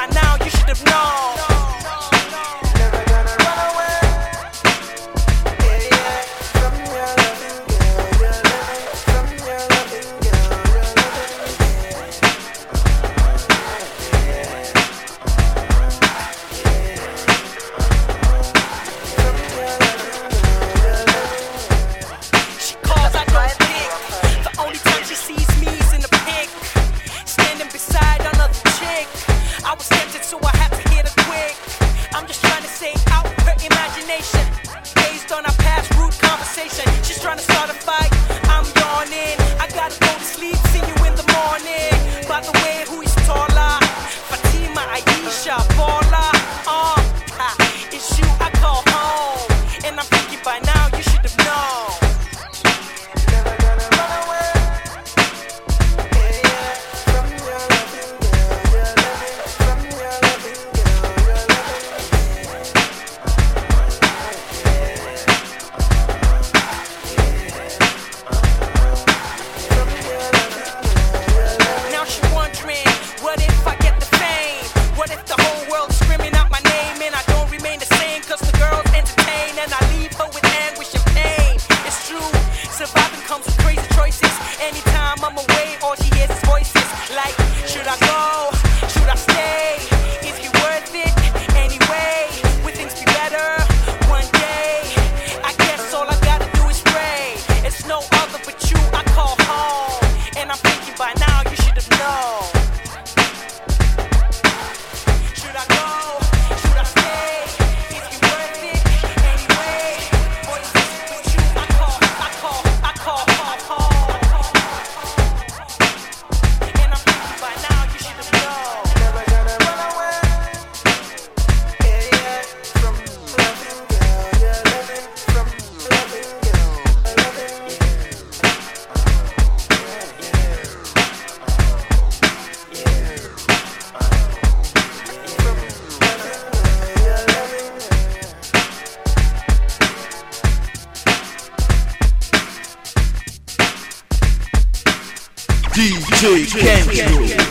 now, you should have known. Never gonna run away. Yeah, yeah. From your loving girl, your loving. From your loving girl, your She calls, I don't pick. The only time she sees me is in the pic, standing beside another chick. I was tempted, so I had to hit her quick. I'm just trying to say out her imagination, based on our past rude conversation. She's trying to start a fight, I'm yawning. I gotta go to sleep, see you in the morning. By the way, who is taller? Fatima, Aisha, Paula. It's you I call home, and I'm thinking by now you should have known. never gonna run away. Yeah, yeah. From your loving girl, your loving. From your loving girl, your Now she wondering, what if I get the fame? What if the whole world's screaming out my name and I don't remain the same? Cause the girl's entertained and I leave her with anguish and pain. It's true, surviving comes with crazy choices. Anytime I'm away, all she hears is voices like, should I go? Should I stay? Is he worth it? Anyway, will things be better one day? I guess all I gotta do is pray. It's no other but you I call home, and I'm thinking by now you should have known. Should I go? Should I stay? Is he worth it? Anyway, or is this with you I call home, and I'm thinking by now you should have known. never gonna run away. Yeah, yeah. From loving girl, your loving. From loving girl, loving. DJ Kenzo.